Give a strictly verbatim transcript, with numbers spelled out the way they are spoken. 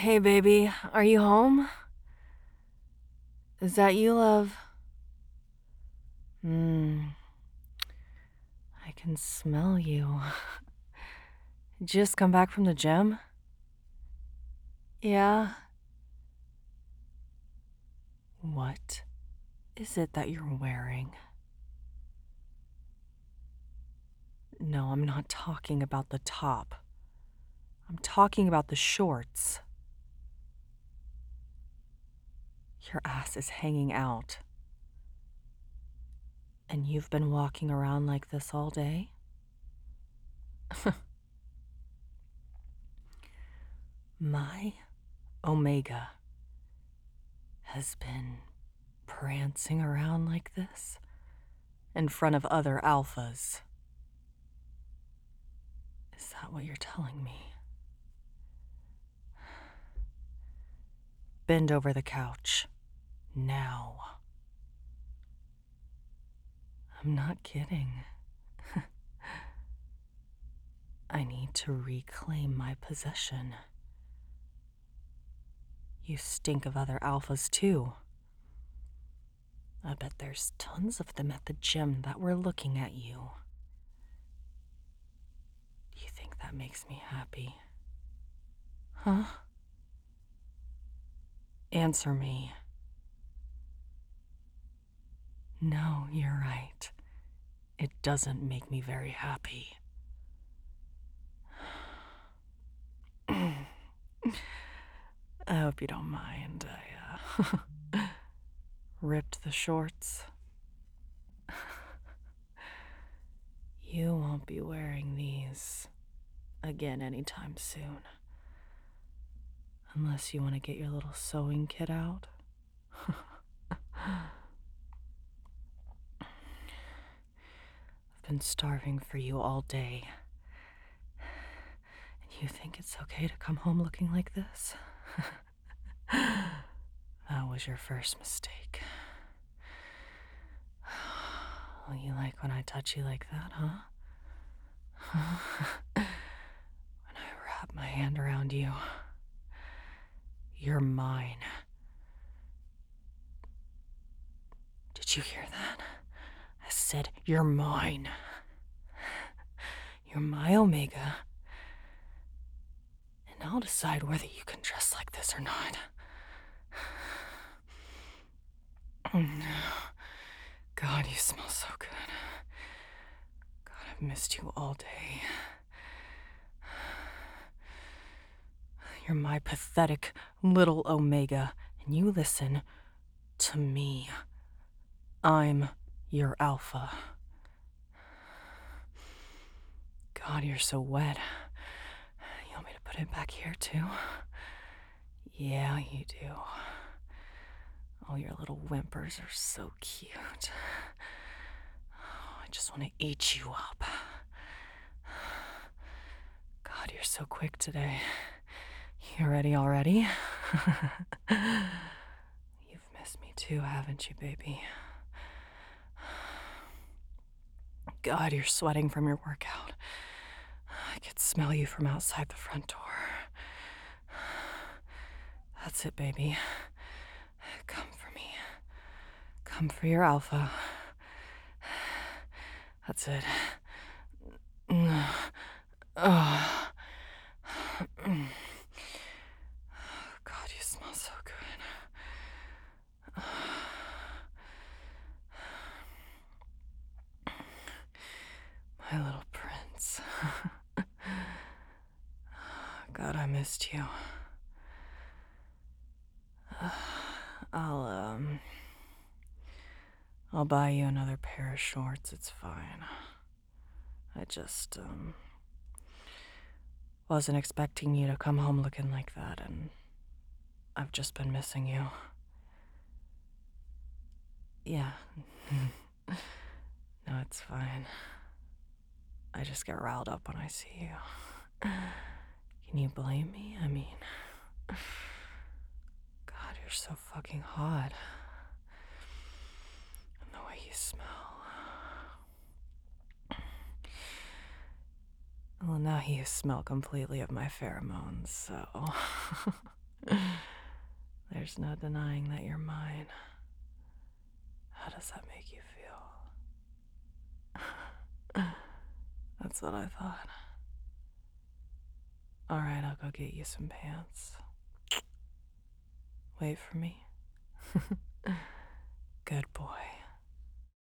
Hey, baby, are you home? Is that you, love? Hmm, I can smell you. Just come back from the gym? Yeah? What is it that you're wearing? No, I'm not talking about the top. I'm talking about the shorts. Your ass is hanging out. And you've been walking around like this all day? My Omega has been prancing around like this in front of other alphas. Is that what you're telling me? Bend over the couch. Now. I'm not kidding. I need to reclaim my possession. You stink of other alphas, too. I bet there's tons of them at the gym that were looking at you. Do you think that makes me happy? Huh? Answer me. No, you're right. It doesn't make me very happy. I hope you don't mind. I, uh, ripped the shorts. You won't be wearing these again anytime soon. Unless you want to get your little sewing kit out. I've been starving for you all day. And you think it's okay to come home looking like this? That was your first mistake. Well, you like when I touch you like that, huh? When I wrap my hand around you. You're mine. Did you hear that? I said, you're mine. You're my Omega. And I'll decide whether you can dress like this or not. God, you smell so good. God, I've missed you all day. You're my pathetic little Omega, and you listen to me. I'm your alpha. God, you're so wet. You want me to put it back here, too? Yeah, you do. Oh, your little whimpers are so cute. Oh, I just want to eat you up. God, you're so quick today. You ready already? You've missed me too, haven't you, baby? God, you're sweating from your workout. I could smell you from outside the front door. That's it, baby. Come for me. Come for your alpha. That's it. Oh. God, you smell so good. My little prince. God, I missed you. I'll, um... I'll buy you another pair of shorts, it's fine. I just, um... wasn't expecting you to come home looking like that, and I've just been missing you. Yeah. No, it's fine. I just get riled up when I see you. Can you blame me? I mean... God, you're so fucking hot. And the way you smell. Well, now you smell completely of my pheromones, so... There's no denying that you're mine. How does that make you feel? That's what I thought. Alright, I'll go get you some pants. Wait for me. Good boy.